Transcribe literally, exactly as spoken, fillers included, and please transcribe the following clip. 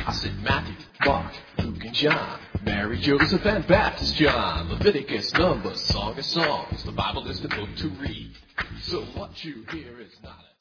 I said Matthew, Mark, Luke, and John, Mary, Joseph, and Baptist John, Leviticus, Numbers, Song of Songs. The Bible is the book to read. So what you hear is not a